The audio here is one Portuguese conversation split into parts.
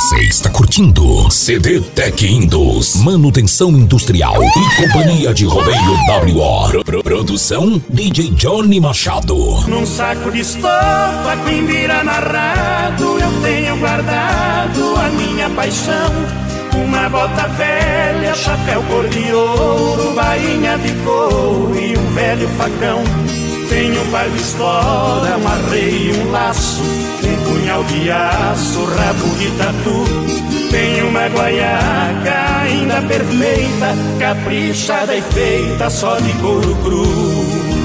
Você está curtindo CD Tech Indus, manutenção industrial e companhia de rodeio WO. Produção DJ Johnny Machado. Num saco de estopa, Quimbira narrado, eu tenho guardado a minha paixão. Uma bota velha, chapéu cor de ouro, bainha de couro e um velho facão. Tenho um par de estola, amarrei um laço, um punhal de aço, rabo de tatu. Tenho uma guaiaca ainda perfeita, caprichada e feita só de couro cru.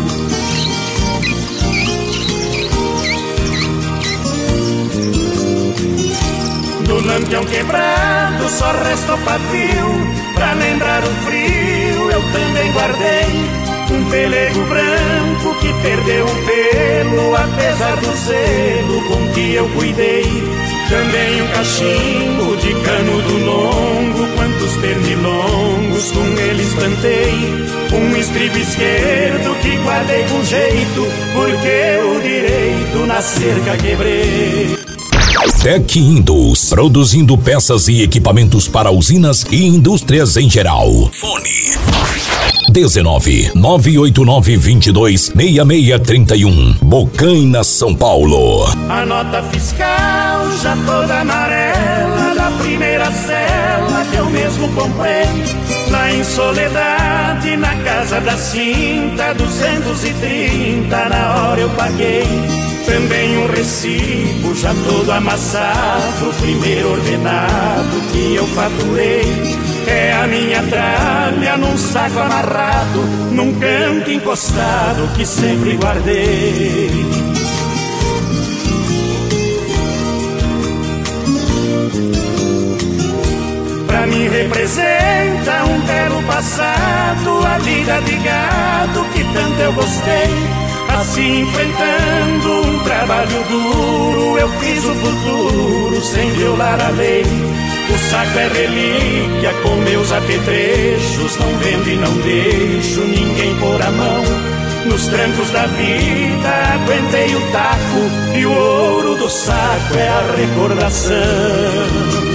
Do lampião quebrado só resta o pavio, pra lembrar o frio eu também guardei um pelego branco que perdeu um pelo, apesar do zelo com que eu cuidei. Também um cachimbo de cano do longo, quantos pernilongos com ele espantei. Um estribo esquerdo que guardei com jeito, porque o direito na cerca quebrei. Tech Indus, produzindo peças e equipamentos para usinas e indústrias em geral. Fone 19 989 22 6631, Bocaina, São Paulo. A nota fiscal já toda amarela, da primeira cela que eu mesmo comprei. Lá em Soledade, na casa da Cinta, 230 na hora eu paguei. Também um recibo já todo amassado, primeiro ordenado que eu faturei. É a minha tralha num saco amarrado, num canto encostado que sempre guardei. Pra mim representa um belo passado, a vida de gado que tanto eu gostei. Assim enfrentando um trabalho duro, eu fiz o futuro sem violar a lei. O saco é relíquia com meus apetrechos, não vendo e não deixo ninguém pôr a mão. Nos trancos da vida aguentei o taco, e o ouro do saco é a recordação.